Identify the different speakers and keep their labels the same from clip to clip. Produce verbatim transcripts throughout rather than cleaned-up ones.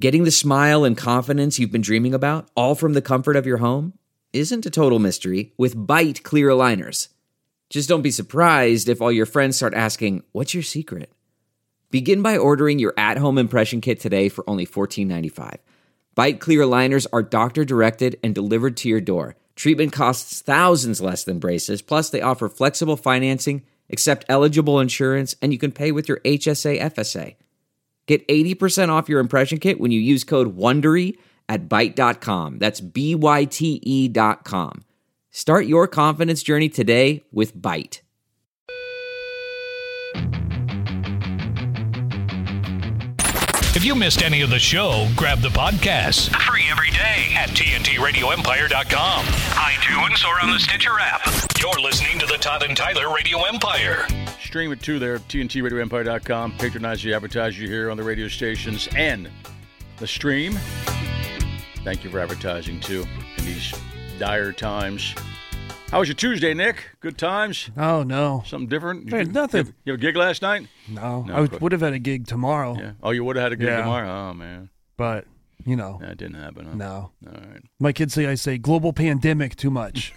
Speaker 1: Getting the smile and confidence you've been dreaming about, all from the comfort of your home, isn't a total mystery with Byte clear aligners. Just don't be surprised if all your friends start asking, "What's your secret?" Begin by ordering your at-home impression kit today for only fourteen ninety-five. Byte clear aligners are doctor-directed and delivered to your door. Treatment costs thousands less than braces, plus they offer flexible financing, accept eligible insurance, and you can pay with your H S A F S A. Get eighty percent off your impression kit when you use code WONDERY at byte dot com. That's B Y T E dot com. Start your confidence journey today with Byte.
Speaker 2: If you missed any of the show, grab the podcast. Free every day at T N T radio empire dot com, iTunes, or on the Stitcher app. You're listening to the Todd and Tyler Radio Empire.
Speaker 3: Stream it too there, T N T radio empire dot com. Patronize the advertiser here on the radio stations and the stream. Thank you for advertising too in these dire times. How was your Tuesday, Nick? Good times?
Speaker 4: Oh, no.
Speaker 3: Something different?
Speaker 4: Hey,
Speaker 3: you,
Speaker 4: nothing.
Speaker 3: You, you have a gig last night?
Speaker 4: No.
Speaker 3: No,
Speaker 4: I would,
Speaker 3: but-
Speaker 4: would have had a gig tomorrow.
Speaker 3: Yeah. Oh, you would have had a gig
Speaker 4: Yeah.
Speaker 3: tomorrow? Oh, man.
Speaker 4: But, you know.
Speaker 3: That didn't happen, huh?
Speaker 4: No.
Speaker 3: All right.
Speaker 4: My kids say I say global pandemic too much.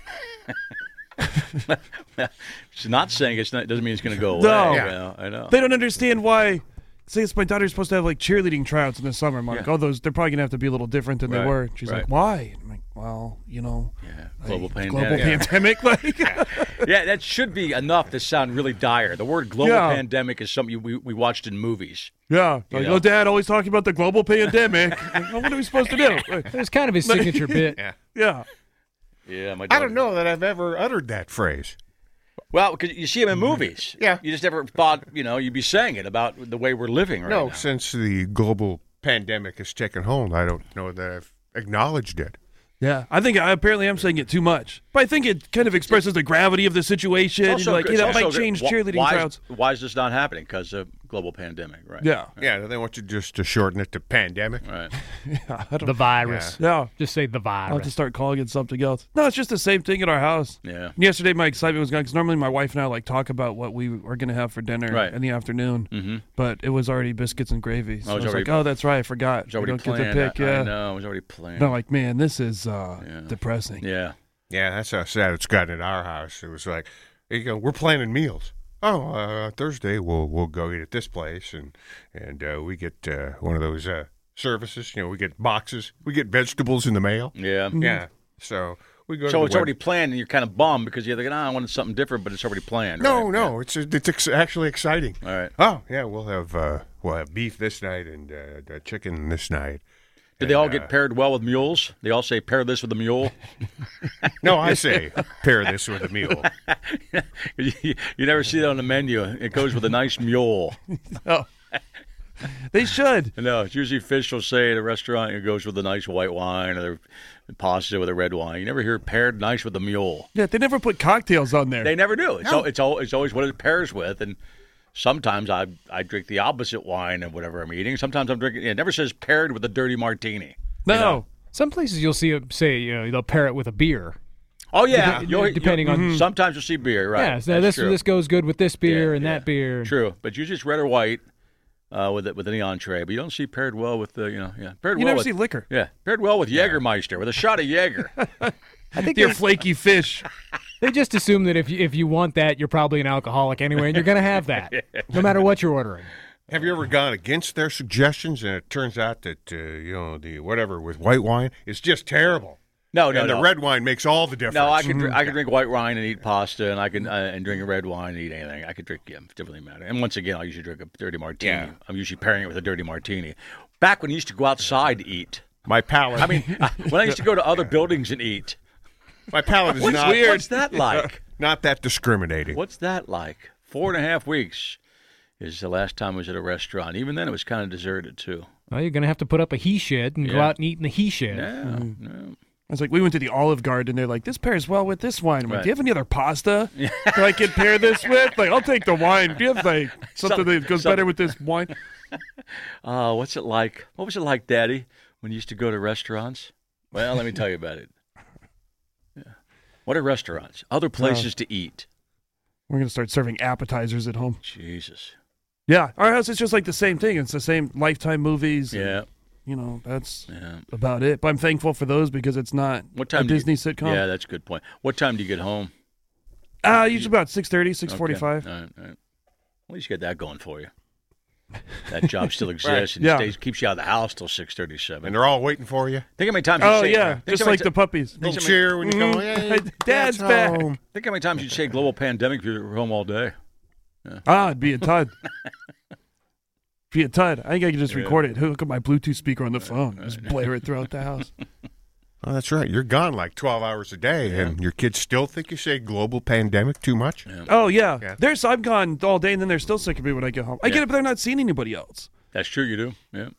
Speaker 3: It's not saying it's not, doesn't mean it's going to go away.
Speaker 4: No.
Speaker 3: Yeah. Well, I know.
Speaker 4: They don't understand why. Say it's my daughter's supposed to have like cheerleading tryouts in the summer. I'm like,
Speaker 3: Yeah.
Speaker 4: oh, those they're probably gonna have to be a little different than
Speaker 3: Right,
Speaker 4: they were. She's
Speaker 3: right.
Speaker 4: like, why? I'm like, well, you know,
Speaker 3: Yeah.
Speaker 4: like,
Speaker 3: Global
Speaker 4: global
Speaker 3: pandemic. Yeah.
Speaker 4: pandemic. Like,
Speaker 3: Yeah, that should be enough to sound really dire. The word global
Speaker 4: Yeah.
Speaker 3: pandemic is something you, we, we watched in movies.
Speaker 4: yeah.
Speaker 3: You
Speaker 4: Like,
Speaker 3: know.
Speaker 4: oh, Dad, always talking about the global pandemic. Like, well, what are we supposed to do?
Speaker 5: It was kind of his signature bit.
Speaker 6: Yeah.
Speaker 4: Yeah.
Speaker 3: Yeah, my
Speaker 6: I
Speaker 3: daughter-
Speaker 6: don't know that I've ever uttered that phrase.
Speaker 3: Well, because you see them in movies.
Speaker 6: Yeah.
Speaker 3: You just never thought, you know, you'd be saying it about the way we're living right
Speaker 6: no,
Speaker 3: now.
Speaker 6: since the global pandemic has taken hold, I don't know that I've acknowledged it.
Speaker 4: Yeah, I think I apparently am saying it too much, but I think it kind of expresses the gravity of the situation.
Speaker 3: It's also
Speaker 4: You're like,
Speaker 3: good-
Speaker 4: yeah, that
Speaker 3: it's
Speaker 4: might
Speaker 3: also good.
Speaker 4: change
Speaker 3: Wh-
Speaker 4: cheerleading
Speaker 3: why
Speaker 4: crowds.
Speaker 3: Is, why is this not happening? Because of global pandemic, right?
Speaker 4: Yeah,
Speaker 6: Yeah, they want you just to shorten it to pandemic.
Speaker 3: Right.
Speaker 4: yeah, I don't,
Speaker 5: The virus.
Speaker 4: yeah.
Speaker 5: Just say the
Speaker 4: I'll have to
Speaker 5: virus.
Speaker 4: start calling it something else. No, it's just the same thing in our house.
Speaker 3: Yeah.
Speaker 4: Yesterday, my excitement was gone because normally my wife and I like talk about what we are going to have for dinner
Speaker 3: Right.
Speaker 4: in the afternoon,
Speaker 3: Mm-hmm.
Speaker 4: but it was already biscuits and gravy. So
Speaker 3: Oh,
Speaker 4: I
Speaker 3: it's
Speaker 4: was
Speaker 3: already-
Speaker 4: like, oh, that's right, I forgot.
Speaker 3: It's already
Speaker 4: we don't
Speaker 3: planned.
Speaker 4: get to pick.
Speaker 3: I,
Speaker 4: Yeah.
Speaker 3: I know. It was already planned.
Speaker 4: And I'm like, man, this is uh,
Speaker 3: Yeah.
Speaker 4: depressing.
Speaker 3: Yeah.
Speaker 6: Yeah, that's how sad it's gotten at our house. It was like, you know, we're planning meals. Oh, uh, Thursday we'll we'll go eat at this place, and and uh, we get uh, one of those uh, services. You know, we get boxes. We get vegetables in the mail.
Speaker 3: Yeah.
Speaker 6: Yeah, so we go.
Speaker 3: So
Speaker 6: to
Speaker 3: it's
Speaker 6: the
Speaker 3: already
Speaker 6: web-
Speaker 3: planned, and you're kind of bummed because you're thinking, oh, I wanted something different, but it's already planned.
Speaker 6: No,
Speaker 3: right?
Speaker 6: no, it's it's ex- actually exciting.
Speaker 3: All right.
Speaker 6: Oh yeah, we'll have uh, we'll have beef this night and uh, uh, chicken this night.
Speaker 3: Did they all
Speaker 6: And,
Speaker 3: get
Speaker 6: uh,
Speaker 3: paired well with mules? They all say pair this with a mule.
Speaker 6: No, I say pair this with a mule.
Speaker 3: you, you never see that on the menu. It goes with a nice mule.
Speaker 4: Oh. They should.
Speaker 3: No, it's usually fish will say at a restaurant it goes with a nice white wine or pasta with a red wine. You never hear paired nice with a mule.
Speaker 4: Yeah, they never put cocktails on there.
Speaker 3: They never do. It's al- it's, al- it's always what it pairs with, and sometimes I I drink the opposite wine of whatever I'm eating. Sometimes I'm drinking. It never says paired with a dirty martini.
Speaker 4: no.
Speaker 3: you know.
Speaker 5: Some places you'll see it say, you know, they'll pair it with a beer.
Speaker 3: Oh yeah,
Speaker 5: Dep-
Speaker 3: You'll-
Speaker 5: depending
Speaker 3: you'll-
Speaker 5: on-
Speaker 3: sometimes you'll see beer, right?
Speaker 5: Yeah, so
Speaker 3: That's
Speaker 5: this
Speaker 3: true.
Speaker 5: this goes good with this beer
Speaker 3: Yeah,
Speaker 5: and
Speaker 3: yeah.
Speaker 5: that beer.
Speaker 3: True, but usually it's red or white uh, with it with any entree. But you don't see paired well with the you know yeah paired
Speaker 4: You
Speaker 3: well
Speaker 4: never
Speaker 3: with,
Speaker 4: see liquor.
Speaker 3: Yeah, paired well with Jägermeister with a shot of Jäger.
Speaker 5: I think
Speaker 4: Dear
Speaker 5: they,
Speaker 4: flaky fish.
Speaker 5: they just assume that if you, if you want that, you're probably an alcoholic anyway, and you're going to have that, no matter what you're ordering.
Speaker 6: Have you ever gone against their suggestions and it turns out that uh, you know the whatever with white wine is just terrible?
Speaker 3: No, no,
Speaker 6: and
Speaker 3: no.
Speaker 6: the red wine makes all the difference.
Speaker 3: No, I can dr- I can drink white wine and eat pasta, and I can uh, and drink a red wine and eat anything. I could drink yeah, it doesn't really matter. And once again, I usually drink a dirty martini.
Speaker 6: Yeah.
Speaker 3: I'm usually pairing it with a dirty martini. Back when you used to go outside to eat,
Speaker 6: My palate.
Speaker 3: I mean, uh, when I used to go to other buildings and eat,
Speaker 6: my palate is
Speaker 3: what's,
Speaker 6: not
Speaker 3: what's that like?
Speaker 6: not that discriminating.
Speaker 3: What's that like? Four and a half weeks is the last time I was at a restaurant. Even then, it was kind of deserted too.
Speaker 5: Well, you're going to have to put up a he shed and go
Speaker 3: Yeah.
Speaker 5: out and eat in the he shed.
Speaker 3: Yeah, yeah.
Speaker 4: I was like, we went to the Olive Garden, and they're like, this pairs well with this wine. I'm like,
Speaker 3: Right.
Speaker 4: do you have any other pasta that I can pair this with? Like, I'll take the wine. Do you have like something
Speaker 3: Some-
Speaker 4: that goes
Speaker 3: some-
Speaker 4: better with this wine?
Speaker 3: Uh, what's it like? What was it like, Daddy, when you used to go to restaurants? Well, let me tell you about it. Yeah. What are restaurants? Other places to eat.
Speaker 4: We're gonna start serving appetizers at home.
Speaker 3: Jesus.
Speaker 4: Yeah, our house is just like the same thing. It's the same Lifetime movies. and
Speaker 3: Yeah.
Speaker 4: you know, that's
Speaker 3: Yeah.
Speaker 4: about it. But I'm thankful for those because it's not
Speaker 3: What time
Speaker 4: a
Speaker 3: do you-
Speaker 4: Disney sitcom.
Speaker 3: Yeah, that's a good point. What time do you get home?
Speaker 4: Uh, usually about six thirty, six forty-five.
Speaker 3: Okay. All right, all right. At least you got that going for you. That job still exists and
Speaker 4: Yeah.
Speaker 3: stays, keeps you out of the house till six thirty-seven.
Speaker 6: And they're all waiting for you.
Speaker 3: Think how many times you
Speaker 4: Oh,
Speaker 3: say,
Speaker 4: yeah,
Speaker 3: think
Speaker 4: just
Speaker 3: how many
Speaker 4: like
Speaker 3: ti-
Speaker 4: the puppies.
Speaker 6: Little
Speaker 3: how many-
Speaker 6: cheer when you come.
Speaker 4: Mhm.
Speaker 6: Hey,
Speaker 4: Dad's back.
Speaker 6: home.
Speaker 3: Think how many times you say global pandemic if you're home all day.
Speaker 4: Ah, it'd be a tud. Be a tud. I think I could just record it. Hook up my Bluetooth speaker on the phone. Just blare it throughout the house.
Speaker 6: Oh, that's right. You're gone like twelve hours a day, and your kids still think you say global pandemic too much?
Speaker 3: Yeah.
Speaker 4: Oh, yeah.
Speaker 6: Yeah.
Speaker 4: There's, I'm gone all day, and then they're still sick of me when I get home. I
Speaker 3: Yeah.
Speaker 4: get it, but they're not seeing anybody else.
Speaker 3: That's true, you do. Yeah.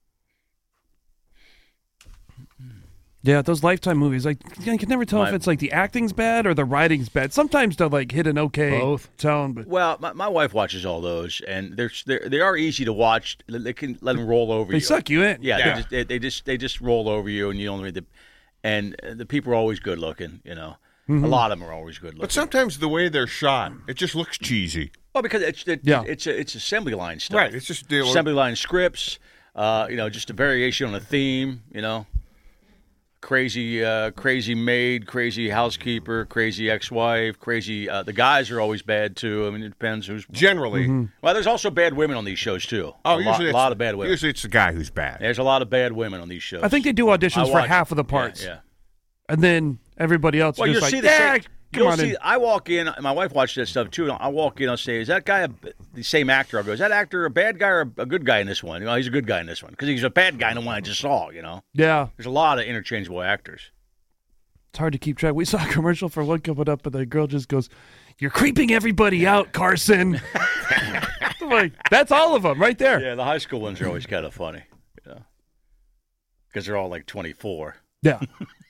Speaker 4: Yeah, those Lifetime movies, like, I can never tell
Speaker 3: My-
Speaker 4: if it's like the acting's bad or the writing's bad. Sometimes they'll like hit an okay
Speaker 5: Both.
Speaker 4: tone, but
Speaker 3: Well, my, my wife watches all those, and they're, they're they are easy to watch. They can let them roll over
Speaker 4: they
Speaker 3: you.
Speaker 4: suck you in.
Speaker 3: Yeah,
Speaker 6: Yeah.
Speaker 3: They, just, they, they just they just roll over you, and you don't read the. And the people are always good looking. You know, a lot of them are always good looking.
Speaker 6: But sometimes the way they're shot, it just looks cheesy.
Speaker 3: Well, because it's it,
Speaker 4: Yeah.
Speaker 3: it's a, it's assembly line stuff.
Speaker 6: Right, it's just the-
Speaker 3: assembly line scripts. Uh, you know, just a variation on a theme. You know, crazy, uh, crazy maid, crazy housekeeper, crazy ex-wife, crazy. Uh, the guys are always bad too. I mean, it depends who's.
Speaker 6: Generally.
Speaker 3: Well, there's also bad women on these shows too.
Speaker 6: Oh,
Speaker 3: a
Speaker 6: usually
Speaker 3: lot,
Speaker 6: it's,
Speaker 3: a lot of bad women.
Speaker 6: Usually it's the guy who's bad.
Speaker 3: There's a lot of bad women on these shows.
Speaker 4: I think they do auditions
Speaker 3: I
Speaker 4: for
Speaker 3: watch-
Speaker 4: half of the parts.
Speaker 3: Yeah. yeah.
Speaker 4: And then everybody else
Speaker 3: Well,
Speaker 4: is
Speaker 3: you'll
Speaker 4: just
Speaker 3: see
Speaker 4: like,
Speaker 3: the
Speaker 4: yeah,
Speaker 3: same.
Speaker 4: come
Speaker 3: You'll
Speaker 4: on
Speaker 3: see.
Speaker 4: in.
Speaker 3: I walk in. My wife watches that stuff too. And I walk in. I'll say, "Is that guy a, the same actor?" I'll go, "Is that actor a bad guy or a good guy in this one?" You know, he's a good guy in this one because he's a bad guy in the one I just saw. You know,
Speaker 4: Yeah,
Speaker 3: there's a lot of interchangeable actors.
Speaker 4: it's hard to keep track. We saw a commercial for one coming up, and the girl just goes, "You're creeping everybody out, Carson." I'm like, that's all of them right there.
Speaker 3: Yeah, the high school ones are always kind of funny. You know, because they're all like twenty-four.
Speaker 4: Yeah.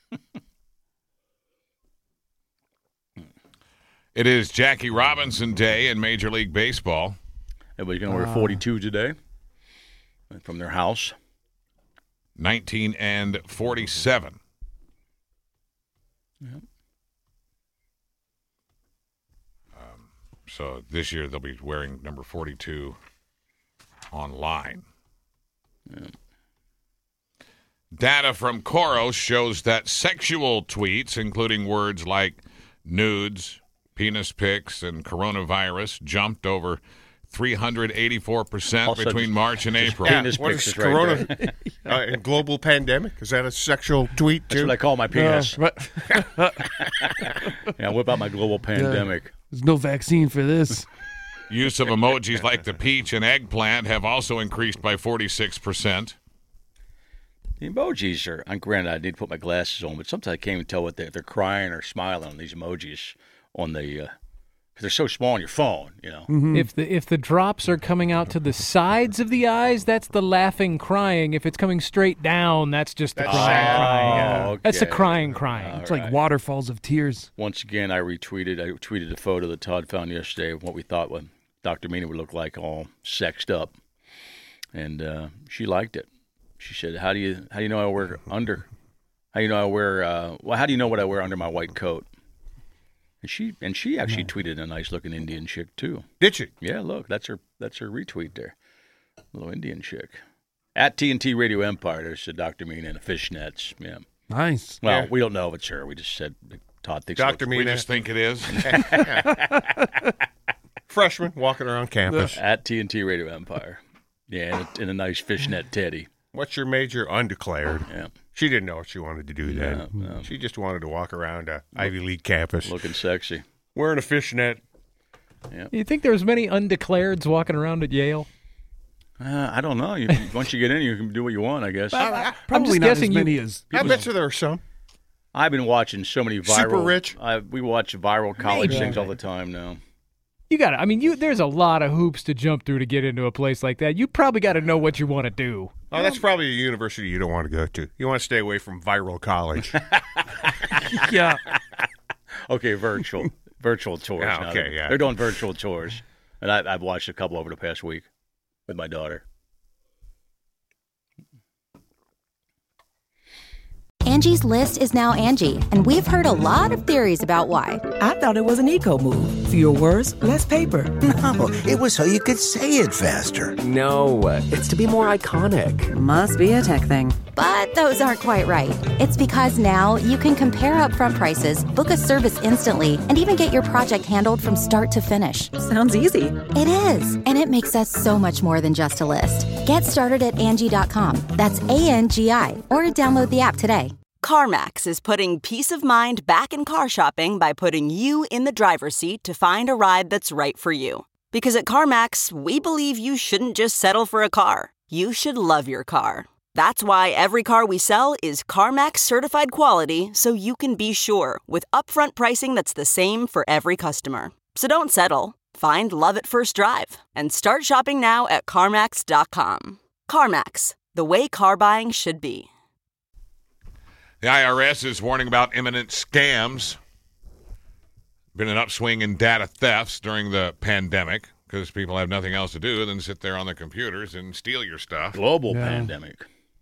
Speaker 7: It is Jackie Robinson Day in Major League Baseball.
Speaker 3: Everybody's going to wear forty-two today from their house.
Speaker 7: nineteen and forty-seven.
Speaker 3: Yep.
Speaker 7: Um, so this year they'll be wearing number forty-two online.
Speaker 3: Yep.
Speaker 7: Data from Khoros shows that sexual tweets, including words like nudes, penis pics, and coronavirus, jumped over three hundred eighty-four percent
Speaker 3: Also
Speaker 7: between
Speaker 3: just-
Speaker 7: March and April.
Speaker 3: Yeah. Penis
Speaker 6: what
Speaker 3: pics
Speaker 6: is
Speaker 3: is right
Speaker 6: Corona
Speaker 3: there.
Speaker 6: uh, and global pandemic? Is that a sexual tweet
Speaker 3: That's
Speaker 6: too?
Speaker 3: what I call my penis.
Speaker 4: Uh, right.
Speaker 3: Yeah, whip out my global pandemic.
Speaker 4: There's no vaccine for this.
Speaker 7: Use of emojis like the peach and eggplant have also increased by forty-six percent.
Speaker 3: The emojis are, I'm granted, I need to put my glasses on, but sometimes I can't even tell what they're, if they're crying or smiling on these emojis on the, because they're so small on your phone, you know.
Speaker 5: If the if the drops are coming out to the sides of the eyes, that's the laughing crying. If it's coming straight down, that's just the
Speaker 6: That's
Speaker 5: crying
Speaker 6: sad.
Speaker 5: crying.
Speaker 3: Oh,
Speaker 5: Yeah. That's the
Speaker 3: okay.
Speaker 5: crying crying.
Speaker 3: All
Speaker 4: It's
Speaker 3: right.
Speaker 4: like waterfalls of tears.
Speaker 3: Once again, I retweeted, I tweeted a photo that Todd found yesterday of what we thought what Doctor Mina would look like all sexed up. And uh, she liked it. She said, how do you how do you know I wear under? How do you know I wear, uh, well, how do you know what I wear under my white coat? And she and she actually tweeted a nice looking Indian chick too.
Speaker 6: Did you?
Speaker 3: Yeah, look, that's her that's her retweet there. Little Indian chick. At T N T Radio Empire, there's a Doctor Mina in the fishnets. Yeah.
Speaker 4: Nice.
Speaker 3: Well,
Speaker 6: Yeah.
Speaker 3: we don't know if it's her. We just said Todd thinks
Speaker 6: Doctor
Speaker 7: We
Speaker 6: Mina,
Speaker 7: just think it is.
Speaker 6: freshman walking around campus.
Speaker 3: at T N T Radio Empire. Yeah, in a, in a nice fishnet teddy.
Speaker 6: What's your major? Undeclared.
Speaker 3: Yeah,
Speaker 6: She didn't know what she wanted to do then.
Speaker 3: No, no.
Speaker 6: She just wanted to walk around a Ivy League campus
Speaker 3: looking sexy.
Speaker 6: wearing a fishnet.
Speaker 5: You think there's many undeclareds walking around at Yale?
Speaker 3: Uh, I don't know. You, once you get in, you can do what you want, I guess.
Speaker 4: Probably
Speaker 5: just
Speaker 4: not
Speaker 5: guessing
Speaker 4: as
Speaker 5: you-
Speaker 4: many as
Speaker 6: I bet you there are some.
Speaker 3: I've been watching so many viral.
Speaker 6: Super rich?
Speaker 3: I, we watch viral college
Speaker 5: Maybe.
Speaker 3: things all the time now.
Speaker 5: You got to I mean, you there's a lot of hoops to jump through to get into a place like that. You probably got to know what you want to do.
Speaker 6: Oh, that's probably a university you don't want to go to. You want to stay away from viral college.
Speaker 4: yeah.
Speaker 3: Okay, virtual, virtual tours.
Speaker 6: Yeah,
Speaker 3: now.
Speaker 6: okay,
Speaker 3: They're-
Speaker 6: yeah.
Speaker 3: They're doing virtual tours, and I, I've watched a couple over the past week with my daughter.
Speaker 8: Angie's List is now Angie, and we've heard a lot of theories about why.
Speaker 9: I thought it was an eco move.
Speaker 8: Fewer words, less paper.
Speaker 9: No, it was so you could say it faster.
Speaker 10: No, it's to be more iconic.
Speaker 11: Must be a tech thing.
Speaker 12: But those aren't quite right. It's because now you can compare upfront prices, book a service instantly, and even get your project handled from start to finish.
Speaker 11: Sounds easy.
Speaker 12: It is, and it makes us so much more than just a list. Get started at Angie dot com. That's A N G I, or download the app today.
Speaker 13: CarMax is putting peace of mind back in car shopping by putting you in the driver's seat to find a ride that's right for you. Because at CarMax, we believe you shouldn't just settle for a car. You should love your car. That's why every car we sell is CarMax certified quality, so you can be sure with upfront pricing that's the same for every customer. So don't settle. Find love at first drive and start shopping now at CarMax dot com. CarMax, the way car buying should be.
Speaker 7: The I R S is warning about imminent scams. Been an upswing in data thefts during the pandemic because people have nothing else to do than sit there on their computers and steal your stuff.
Speaker 3: Global
Speaker 4: Yeah.
Speaker 3: pandemic.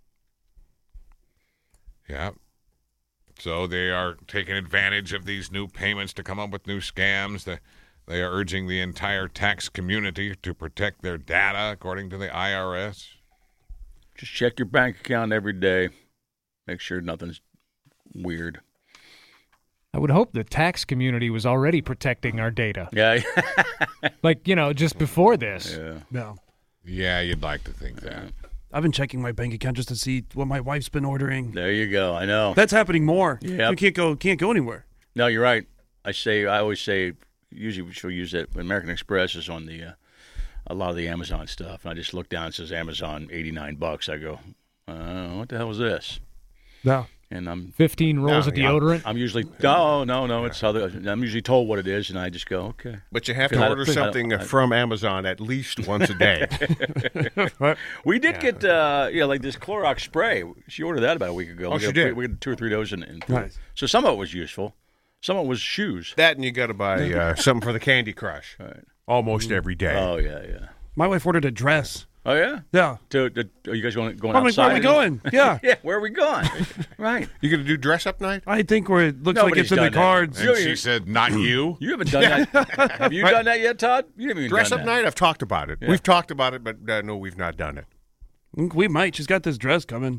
Speaker 7: Yeah. So they are taking advantage of these new payments to come up with new scams. They, they are urging the entire tax community to protect their data, according to the I R S.
Speaker 3: Just check your bank account every day. Make sure nothing's weird.
Speaker 5: I would hope the tax community was already protecting our data.
Speaker 3: Yeah.
Speaker 5: Like, you know, just before this.
Speaker 3: Yeah.
Speaker 4: No.
Speaker 7: Yeah, you'd like to think that.
Speaker 4: I've been checking my bank account just to see what my wife's been ordering.
Speaker 3: There you go. I know.
Speaker 4: That's happening more.
Speaker 3: Yep.
Speaker 4: You can't go can't go anywhere.
Speaker 3: No, you're right. I say I always say usually she'll use it. American Express is on the uh, a lot of the Amazon stuff, and I just look down. It says Amazon eighty-nine bucks. I go, uh, what the hell is this?
Speaker 4: No.
Speaker 3: And I'm
Speaker 5: fifteen rolls
Speaker 3: no,
Speaker 5: of deodorant.
Speaker 3: I'm, I'm usually no, no, no. It's other. I'm usually told what it is, and I just go, okay.
Speaker 6: But you have to
Speaker 3: I
Speaker 6: order
Speaker 3: don't-
Speaker 6: something
Speaker 3: I don't-
Speaker 6: from Amazon at least once a day.
Speaker 3: We did get uh, yeah, like this Clorox spray. She ordered that about a week ago.
Speaker 6: Oh,
Speaker 3: we
Speaker 6: she
Speaker 3: got,
Speaker 6: did?
Speaker 3: We got two or three doses in. in
Speaker 4: Nice.
Speaker 3: So some of it was useful. Some of it was shoes.
Speaker 6: That and you got to buy uh, something for the Candy Crush.
Speaker 3: Right.
Speaker 6: Almost every day.
Speaker 3: Oh yeah, yeah.
Speaker 4: My wife ordered a dress.
Speaker 3: Oh yeah.
Speaker 4: Yeah.
Speaker 3: To, to, are you guys going going
Speaker 4: I'm like,
Speaker 3: outside?
Speaker 4: where are we going? Yeah.
Speaker 3: Yeah. Where are we going? Right.
Speaker 6: You going to do dress up night?
Speaker 4: I think where it looks like
Speaker 3: Nobody's
Speaker 4: it's in the
Speaker 3: done that.
Speaker 4: cards.
Speaker 7: And she said, not you.
Speaker 3: You haven't done that. Have you done that yet, Todd? You haven't even
Speaker 6: Dress
Speaker 3: done
Speaker 6: up
Speaker 3: that.
Speaker 6: night? I've talked about it.
Speaker 3: Yeah.
Speaker 6: We've talked about it, but uh, no, we've not done it.
Speaker 4: We might. She's got this dress coming.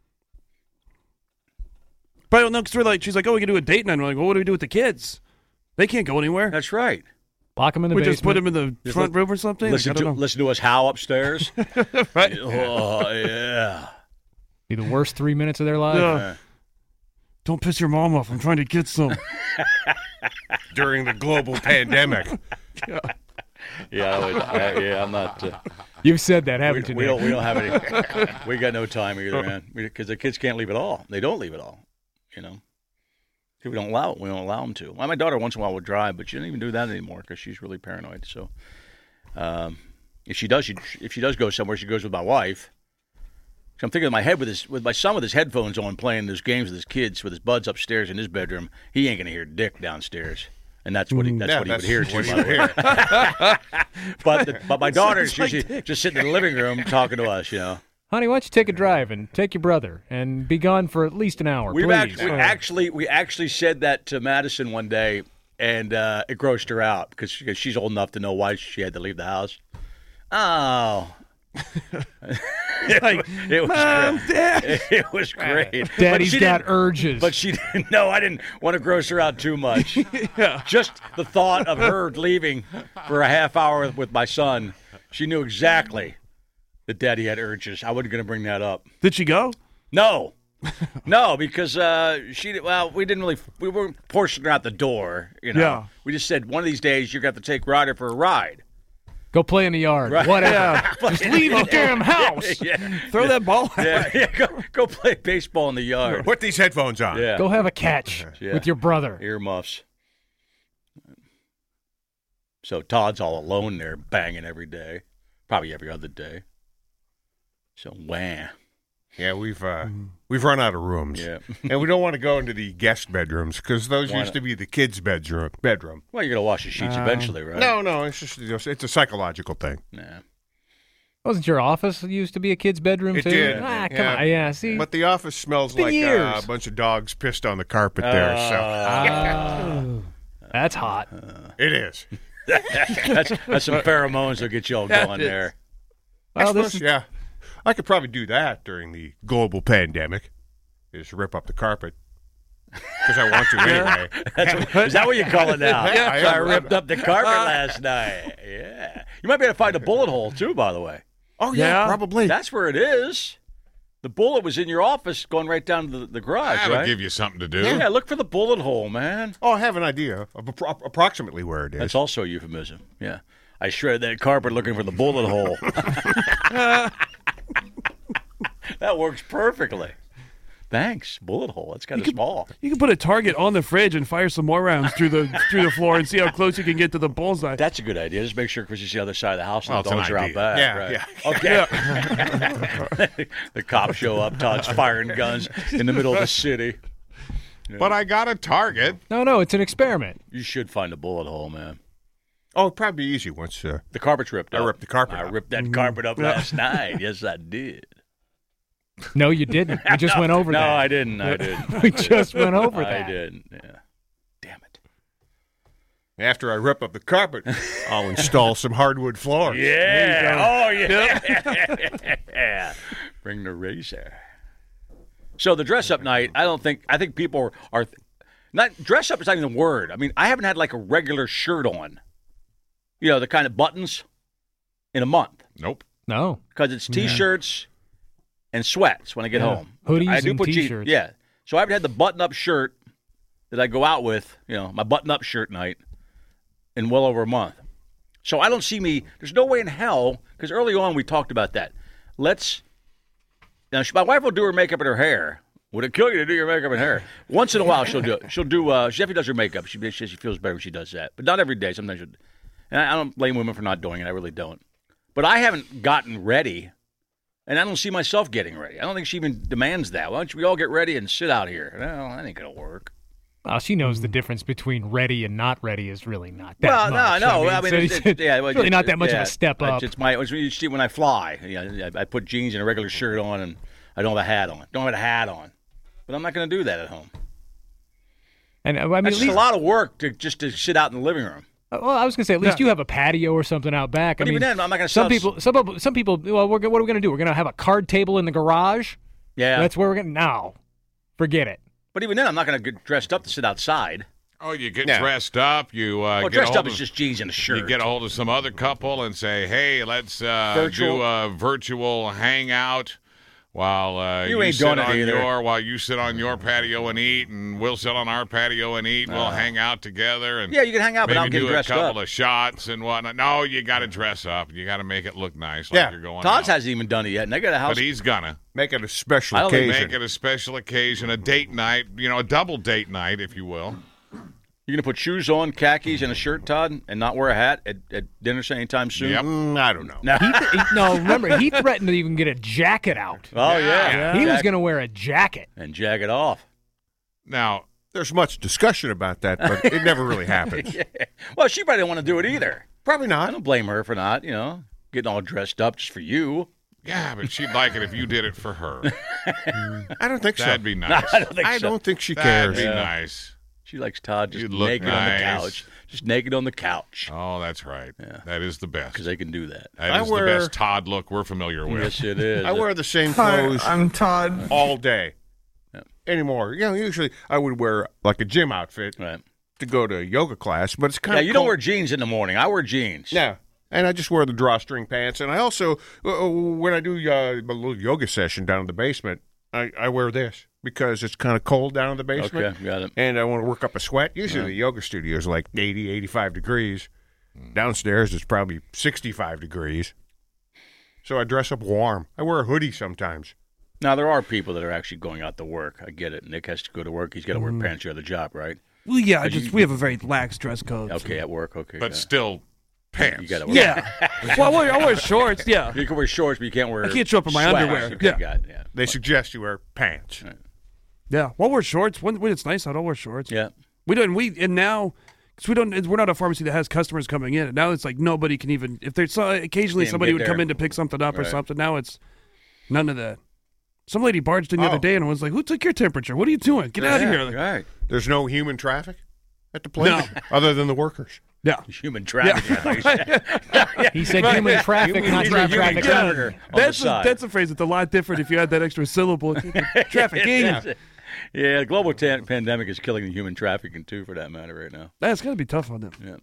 Speaker 4: But I don't know, because we're like, she's like, oh, we can do a date night. And we're like, well, what do we do with the kids? They can't go anywhere.
Speaker 3: That's right.
Speaker 5: Lock them in the
Speaker 4: we
Speaker 5: basement.
Speaker 4: just put them in the
Speaker 3: Just
Speaker 4: front
Speaker 3: li-
Speaker 4: room or something.
Speaker 3: Listen
Speaker 4: like, I
Speaker 3: to
Speaker 4: don't know.
Speaker 3: listen to us howl upstairs.
Speaker 4: Right.
Speaker 3: Oh yeah.
Speaker 5: Be the worst three minutes of their life.
Speaker 4: Yeah. Don't piss your mom off. I'm trying to get some.
Speaker 6: During the global pandemic.
Speaker 3: Yeah. Yeah. I would, I, yeah. I'm not. Uh,
Speaker 5: You've said that,
Speaker 3: we,
Speaker 5: haven't you?
Speaker 3: we
Speaker 5: Nick?
Speaker 3: don't. We don't have any. We got no time either, man. Because the kids can't leave at all. They don't leave at all. You know. We don't allow it. We don't allow them to. Well, my daughter once in a while would drive, but she doesn't even do that anymore because she's really paranoid. So, um, if she does, she, if she does go somewhere, she goes with my wife. So I'm thinking in my head with his, with my son with his headphones on, playing those games with his kids, with his buds upstairs in his bedroom. He ain't gonna hear dick downstairs, and that's what he, that's
Speaker 6: Yeah,
Speaker 3: what he
Speaker 6: that's
Speaker 3: would hear too.
Speaker 6: what he
Speaker 3: By
Speaker 6: would
Speaker 3: the way. But the, but my daughter's usually just sitting in the living room talking to us. You know.
Speaker 5: Honey, why don't you take a drive and take your brother and be gone for at least an hour,
Speaker 3: We've
Speaker 5: please?
Speaker 3: actually, we actually we actually said that to Madison one day, and uh, it grossed her out because she, she's old enough to know why she had to leave the house. Oh,
Speaker 4: Like,
Speaker 3: it was
Speaker 4: Mom,
Speaker 3: great.
Speaker 4: Dad.
Speaker 3: It was great. But
Speaker 5: Daddy's
Speaker 3: she
Speaker 5: got
Speaker 3: didn't-
Speaker 5: urges.
Speaker 3: But she didn't. No, I didn't want to gross her out too much.
Speaker 4: Yeah.
Speaker 3: Just the thought of her leaving for a half hour with my son, she knew exactly that Daddy had urges. I wasn't going to bring that up.
Speaker 4: Did she go?
Speaker 3: No, no, because uh, she. Well, we didn't really. We weren't forcing her out the door. You know.
Speaker 4: Yeah.
Speaker 3: We just said one of these days you're going to have to take Ryder for a ride.
Speaker 5: Go play in the yard.
Speaker 3: Right.
Speaker 5: Whatever.
Speaker 4: Yeah.
Speaker 5: Just leave the damn house.
Speaker 3: Yeah.
Speaker 4: Throw that ball at
Speaker 3: Yeah,
Speaker 4: her.
Speaker 3: yeah, go, go play baseball in the yard.
Speaker 6: Put these headphones on.
Speaker 3: Yeah.
Speaker 5: Go have a catch
Speaker 3: Yeah.
Speaker 5: with your brother.
Speaker 3: Earmuffs. So Todd's all alone there, banging every day, probably every other day. So wham.
Speaker 6: Yeah, we've uh, we've run out of rooms.
Speaker 3: Yeah.
Speaker 6: And we don't want to go into the guest bedrooms because those
Speaker 3: Why
Speaker 6: used
Speaker 3: not?
Speaker 6: to be the kids' bedroom. bedroom.
Speaker 3: Well, you're gonna wash the sheets
Speaker 4: Uh,
Speaker 3: eventually, right?
Speaker 6: No, no, it's just you know, it's a psychological thing.
Speaker 3: Nah.
Speaker 5: Wasn't your office used to be a kid's bedroom
Speaker 6: It
Speaker 5: too?
Speaker 6: did.
Speaker 5: Ah, come
Speaker 6: Yeah.
Speaker 5: on. Yeah, see?
Speaker 6: But the office smells
Speaker 5: been
Speaker 6: like uh,
Speaker 5: years.
Speaker 6: a bunch of dogs pissed on the carpet there. So
Speaker 5: Oh. That's hot.
Speaker 3: Uh,
Speaker 6: it is.
Speaker 3: that's, that's some pheromones that'll get you all going there.
Speaker 6: Well,
Speaker 5: this
Speaker 6: suppose,
Speaker 5: is-
Speaker 6: yeah. I could probably do that during the global pandemic. Just rip up the carpet. Because I want to anyway.
Speaker 3: That's what, is that what you call it now?
Speaker 6: Yeah, I
Speaker 3: so I
Speaker 6: am.
Speaker 3: ripped up the carpet last night. Yeah. You might be able to find a bullet hole, too, by the way.
Speaker 6: Oh, yeah,
Speaker 4: Yeah.
Speaker 6: probably.
Speaker 3: That's where it is. The bullet was in your office going right down to the, the garage,
Speaker 7: That'll
Speaker 3: right?
Speaker 7: give you something to do.
Speaker 3: Yeah, look for the bullet hole, man.
Speaker 6: Oh, I have an idea of appro- approximately where it is.
Speaker 3: That's also a euphemism. Yeah. I shredded that carpet looking for the bullet hole. That works perfectly. Thanks. Bullet hole. It's kind of small.
Speaker 4: You can put a target on the fridge and fire some more rounds through the through the floor and see how close you can get to the bullseye.
Speaker 3: That's a good idea. Just make sure because you see the other side of the house and
Speaker 6: Well,
Speaker 3: the
Speaker 6: it's an
Speaker 3: dogs are out
Speaker 6: idea.
Speaker 3: back.
Speaker 6: Yeah,
Speaker 3: right. Okay. The cops show up. Todd's firing guns in the middle of the city.
Speaker 7: But I got a target.
Speaker 5: No, no, it's an experiment.
Speaker 3: You should find a bullet hole, man.
Speaker 6: Oh, it'd probably be easy once. Uh,
Speaker 3: The carpet's ripped
Speaker 6: I
Speaker 3: up.
Speaker 6: ripped the carpet
Speaker 3: I
Speaker 6: up.
Speaker 3: ripped that carpet up last night. Yes, I did.
Speaker 5: No, you didn't. We just
Speaker 3: no,
Speaker 5: went over
Speaker 3: no,
Speaker 5: that.
Speaker 3: No, I didn't. I didn't.
Speaker 5: We just went over
Speaker 3: I
Speaker 5: that.
Speaker 3: didn't. Yeah. Damn it.
Speaker 6: After I rip up the carpet, I'll install some hardwood floors.
Speaker 3: Yeah. Oh, yeah. Bring the razor. So the dress-up night, I don't think, I think people are, are not, dress-up is not even the word. I mean, I haven't had like a regular shirt on, you know, the kind of buttons in a month.
Speaker 7: Nope.
Speaker 5: No.
Speaker 3: Because it's T-shirts and sweats when I get
Speaker 5: Yeah.
Speaker 3: home.
Speaker 5: Hoodies
Speaker 3: I do
Speaker 5: and
Speaker 3: put jeans-
Speaker 5: T-shirts.
Speaker 3: Yeah. So I haven't had the button-up shirt that I go out with, you know, my button-up shirt night in well over a month. So I don't see me, there's no way in hell, because early on we talked about that. Let's, now she, my wife will do her makeup and her hair. Would it kill you to do your makeup and hair? Once in a while she'll do it. She'll do, uh, she definitely does her makeup. She, she, she feels better when she does that. But not every day. Sometimes she'll, and I, I don't blame women for not doing it. I really don't. But I haven't gotten ready. And I don't see myself getting ready. I don't think she even demands that. Why don't we all get ready and sit out here? No, that ain't going to work.
Speaker 5: Well, she knows the difference between ready and not ready is really not that
Speaker 3: well,
Speaker 5: much.
Speaker 3: no, no.
Speaker 5: I
Speaker 3: I mean,
Speaker 5: so
Speaker 3: it's, it's, yeah,
Speaker 5: it's really not that much
Speaker 3: yeah,
Speaker 5: of a step
Speaker 3: it's,
Speaker 5: up.
Speaker 3: It's my, it's, you see when I fly, yeah, I, I put jeans and a regular shirt on, and I don't have a hat on. Don't have a hat on. But I'm not going to do that at home.
Speaker 5: And I mean,
Speaker 3: That's
Speaker 5: at
Speaker 3: just
Speaker 5: least,
Speaker 3: a lot of work to just to sit out in the living room.
Speaker 5: well, I was going to say, at least
Speaker 4: Yeah.
Speaker 5: you have a patio or something out back.
Speaker 3: But
Speaker 5: I mean,
Speaker 3: even then, I'm not going to
Speaker 5: some
Speaker 3: sell.
Speaker 5: people, some people, some people. Well, we're, go- what are we going to do? We're going to have a card table in the garage.
Speaker 3: Yeah.
Speaker 5: That's where we're going. to No, forget it.
Speaker 3: But even then, I'm not going to get dressed up to sit outside.
Speaker 7: Oh, you get
Speaker 6: Yeah.
Speaker 7: dressed up. You uh,
Speaker 3: Well,
Speaker 7: get
Speaker 3: dressed
Speaker 7: a hold
Speaker 3: up
Speaker 7: of,
Speaker 3: is just jeans and a shirt.
Speaker 7: You get a hold of some other couple and say, "Hey, let's uh,
Speaker 3: Virtual.
Speaker 7: do a virtual hangout while uh,
Speaker 3: You ain't
Speaker 7: sit
Speaker 3: doing it
Speaker 7: on
Speaker 3: either.
Speaker 7: your while you sit on your patio and eat, and we'll sit on our patio and eat. and we'll hang out together and
Speaker 3: Yeah, you can hang out, but
Speaker 7: maybe
Speaker 3: I'm getting
Speaker 7: do a
Speaker 3: dressed
Speaker 7: couple
Speaker 3: up.
Speaker 7: of shots and whatnot. No, you got to dress up. You got to make it look nice,
Speaker 6: Yeah.
Speaker 7: like you're going
Speaker 3: Todd's
Speaker 7: out.
Speaker 3: hasn't even done it yet, and they got a house.
Speaker 7: But he's gonna
Speaker 6: Make it a special
Speaker 3: I don't think
Speaker 6: occasion.
Speaker 7: make it a special occasion, a date night. You know, a double date night, if you will.
Speaker 3: You're going to put shoes on, khakis, and a shirt, Todd, and not wear a hat at, at dinner anytime soon?
Speaker 7: Yep.
Speaker 6: Mm, I don't know.
Speaker 3: No.
Speaker 5: He, he, no, remember he threatened to even get a jacket out.
Speaker 3: Oh, yeah.
Speaker 5: He was
Speaker 3: Jack-
Speaker 5: going to wear a jacket.
Speaker 3: And jag it off.
Speaker 7: Now,
Speaker 6: There's much discussion about that, but it never really happens.
Speaker 3: Yeah. Well, she probably didn't want to do it either.
Speaker 6: Probably
Speaker 3: I
Speaker 6: not.
Speaker 3: don't blame her for not, you know, getting all dressed up just for you.
Speaker 7: yeah, but she'd like it if you did it for her.
Speaker 6: I don't think so.
Speaker 7: That'd be nice.
Speaker 3: I don't think
Speaker 6: I
Speaker 3: so.
Speaker 6: don't think she
Speaker 7: That'd
Speaker 6: cares.
Speaker 7: be
Speaker 3: Yeah.
Speaker 7: nice.
Speaker 3: She likes Todd just
Speaker 7: You'd look
Speaker 3: naked on the
Speaker 7: nice.
Speaker 3: couch. Just naked on the couch.
Speaker 7: Oh, that's right.
Speaker 3: Yeah.
Speaker 7: That is the best.
Speaker 3: Because they can do that.
Speaker 7: That
Speaker 6: I
Speaker 7: is
Speaker 6: wear-
Speaker 7: the best Todd look we're familiar with.
Speaker 3: Yes, it is.
Speaker 6: I wear the same clothes
Speaker 8: I'm Todd.
Speaker 6: all day
Speaker 3: Yeah.
Speaker 6: anymore. You know, usually I would wear like a gym outfit
Speaker 3: Right.
Speaker 6: to go to yoga class, but it's kind
Speaker 3: Yeah,
Speaker 6: of
Speaker 3: you don't wear jeans in the morning. I wear jeans.
Speaker 6: Yeah. And I just wear the drawstring pants. And I also, uh, when I do uh, a little yoga session down in the basement, I, I wear this because it's kind of cold down in the basement.
Speaker 3: Okay, got it.
Speaker 6: And I want to work up a sweat. Usually
Speaker 3: Yeah.
Speaker 6: the yoga studio is like eighty, eighty-five degrees. Downstairs it's probably sixty-five degrees. So I dress up warm. I wear a hoodie sometimes.
Speaker 3: Now, there are people that are actually going out to work. I get it. Nick has to go to work. He's got to wear pants or the job, right?
Speaker 4: Well, yeah,
Speaker 3: But
Speaker 4: just
Speaker 3: you-
Speaker 4: we have a very lax dress code. so-
Speaker 3: Okay, at work. Okay.
Speaker 7: But
Speaker 3: yeah.
Speaker 7: still, pants.
Speaker 3: You got to wear
Speaker 4: Yeah. well, I wear, I wear shorts. Yeah.
Speaker 3: You can wear shorts, but you can't wear
Speaker 4: I can't show up in my
Speaker 3: sweats.
Speaker 4: underwear.
Speaker 3: Okay,
Speaker 4: Yeah.
Speaker 3: got it. Yeah.
Speaker 6: They suggest you wear pants.
Speaker 4: Yeah. Well, I'll wear shorts when, when it's nice out. I'll wear shorts.
Speaker 3: Yeah.
Speaker 4: We don't. We and now. Because we don't, we're not a pharmacy that has customers coming in. And now it's like nobody can even. If there's so, occasionally
Speaker 3: Can't
Speaker 4: somebody
Speaker 3: get
Speaker 4: would come
Speaker 3: there.
Speaker 4: in to pick something up or
Speaker 3: Right.
Speaker 4: something. Now it's none of that. Some lady barged in the
Speaker 6: Oh.
Speaker 4: other day and was like, "Who took your temperature? What are you doing? Get out of
Speaker 3: Yeah,
Speaker 4: here!" Like,
Speaker 3: Right.
Speaker 6: There's no human traffic? at the place, other than the workers.
Speaker 4: Yeah.
Speaker 3: Human trafficking. Yeah.
Speaker 5: He said human traffic,
Speaker 3: Human-
Speaker 5: not
Speaker 3: human
Speaker 5: traffic.
Speaker 3: trafficker on the
Speaker 4: That's a,
Speaker 3: side.
Speaker 4: that's a phrase that's a lot different if you add that extra syllable. Trafficking.
Speaker 3: Yeah, yeah, the global ta- pandemic is killing the human trafficking, too, for that matter, right now.
Speaker 4: That's got to be tough on them.
Speaker 3: Yeah.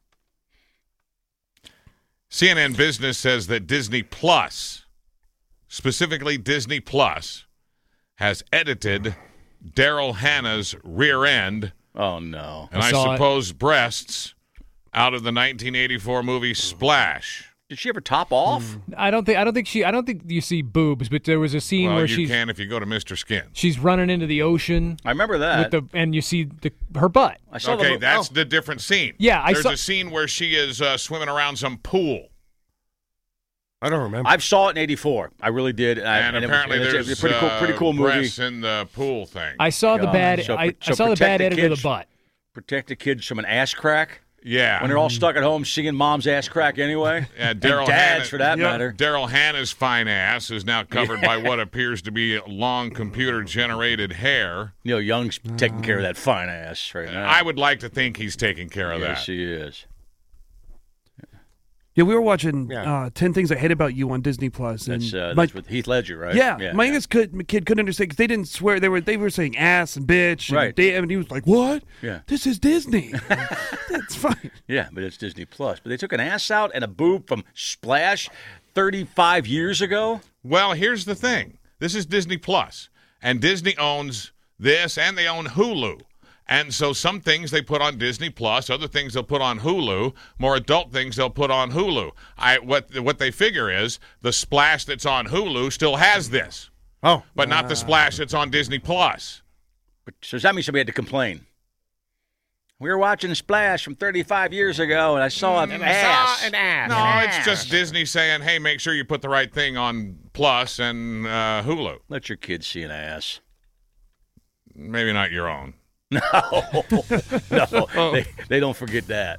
Speaker 7: C N N Business says that Disney Plus, specifically Disney Plus, has edited Daryl Hannah's rear end.
Speaker 3: Oh, no.
Speaker 7: And
Speaker 5: I
Speaker 7: I,
Speaker 5: saw it.
Speaker 7: suppose breasts out of the nineteen eighty-four movie Splash.
Speaker 3: Did she ever top off?
Speaker 5: I don't think I don't think she I don't think you see boobs, but there was a scene
Speaker 7: Well,
Speaker 5: where
Speaker 7: you
Speaker 5: she's
Speaker 7: can if you go to Mister Skin.
Speaker 5: she's running into the ocean.
Speaker 3: I remember that.
Speaker 5: With the and you see the her butt.
Speaker 3: I saw
Speaker 7: Okay,
Speaker 3: the,
Speaker 7: that's
Speaker 3: oh.
Speaker 7: the different scene.
Speaker 5: Yeah, I
Speaker 7: There's
Speaker 5: saw-
Speaker 7: a scene where she is uh, swimming around some pool.
Speaker 6: I don't remember.
Speaker 3: I saw it in eighty-four. I really did. And, I,
Speaker 7: And,
Speaker 3: and
Speaker 7: apparently
Speaker 3: it was,
Speaker 7: there's
Speaker 3: it was a pretty cool, pretty cool
Speaker 7: uh,
Speaker 3: movie.
Speaker 7: breasts in the pool thing.
Speaker 5: I saw the
Speaker 3: God.
Speaker 5: bad
Speaker 3: So-
Speaker 5: I,
Speaker 3: so
Speaker 5: I saw the
Speaker 3: protect
Speaker 5: bad
Speaker 3: the
Speaker 5: edit of the
Speaker 3: kids.
Speaker 5: butt.
Speaker 3: Protect the kids from an ass crack.
Speaker 7: Yeah.
Speaker 3: When they're all stuck at home seeing mom's ass crack anyway.
Speaker 7: Yeah,
Speaker 3: And
Speaker 7: Daryl
Speaker 3: dad's,
Speaker 7: Hannah,
Speaker 3: for that matter.
Speaker 7: Daryl Hannah's fine ass is now covered by what appears to be long computer-generated hair.
Speaker 3: Neil Young's taking care of that fine ass right now.
Speaker 7: I would like to think he's taking care of
Speaker 3: yes,
Speaker 7: that.
Speaker 3: he is.
Speaker 4: Yeah, we were watching
Speaker 6: Yeah.
Speaker 4: uh, ten Things I Hate About You on Disney Plus, and
Speaker 3: That's, uh,
Speaker 4: my,
Speaker 3: that's with Heath Ledger, right?
Speaker 4: yeah,
Speaker 3: yeah
Speaker 4: my
Speaker 3: yeah.
Speaker 4: youngest kid, kid couldn't understand because they didn't swear. They were they were saying ass and bitch, and
Speaker 3: Right.
Speaker 4: they, and he was like, "What?
Speaker 3: Yeah.
Speaker 4: This is Disney. That's fine."
Speaker 3: Yeah, but it's Disney Plus. But they took an ass out and a boob from Splash thirty-five years ago.
Speaker 7: Well, here's the thing. This is Disney Plus, and Disney owns this, and they own Hulu. And so some things they put on Disney Plus, other things they'll put on Hulu, more adult things they'll put on Hulu. I what what they figure is the Splash that's on Hulu still has this,
Speaker 6: Oh.
Speaker 7: but not the Splash that's on Disney Plus.
Speaker 3: But, so does that mean somebody had to complain? We were watching Splash from thirty-five years ago, and I saw an
Speaker 7: And
Speaker 3: ass.
Speaker 7: I saw an ass. No, it's just Disney saying, hey, make sure you put the right thing on Plus and uh, Hulu.
Speaker 3: Let your kids see an ass.
Speaker 7: Maybe not your own.
Speaker 3: No, no, they, they don't forget that.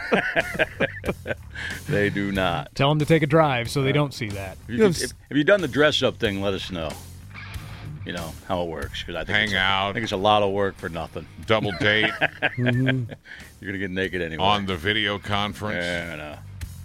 Speaker 3: They do not.
Speaker 5: Tell them to take a drive so they don't see that.
Speaker 3: If, you, if, if you've done the dress-up thing, let us know. You know how it works, because I think
Speaker 7: Hang
Speaker 3: it's a,
Speaker 7: out.
Speaker 3: I think it's a lot of work for nothing.
Speaker 7: Double date
Speaker 3: You're gonna get naked anyway.
Speaker 7: on the video conference.
Speaker 3: Yeah,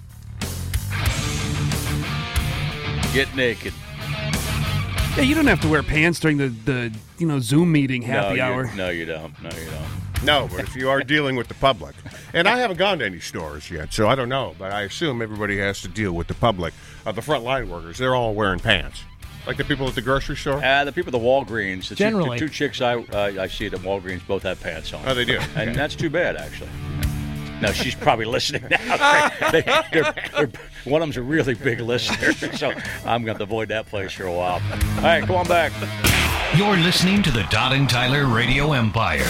Speaker 3: I know. Get naked.
Speaker 4: Yeah, you don't have to wear pants during the, the you know Zoom meeting happy
Speaker 3: no,
Speaker 4: hour.
Speaker 3: You, no, you don't. No, you don't.
Speaker 6: No, but if you are dealing with the public, and I haven't gone to any stores yet, so I don't know, but I assume everybody has to deal with the public. Uh, the frontline workers, they're all wearing pants. Like the people at the grocery store?
Speaker 3: Uh, the people at the Walgreens. The
Speaker 5: Generally.
Speaker 3: Two, the two chicks I uh, I see at the Walgreens both have pants on.
Speaker 6: Oh, they do?
Speaker 3: And
Speaker 6: Okay.
Speaker 3: that's too bad, actually. No, she's probably listening now. they, they're, they're, one of them's a really big listener, so I'm going to avoid that place for a while. All right, come on back.
Speaker 2: You're listening to the Todd and Tyler Radio Empire.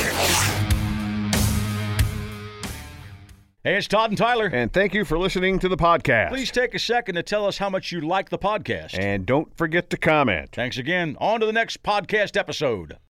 Speaker 3: Hey, it's Todd and Tyler.
Speaker 8: And thank you for listening to the podcast.
Speaker 3: Please take a second to tell us how much you like the podcast.
Speaker 8: And don't forget to comment.
Speaker 3: Thanks again. On to the next podcast episode.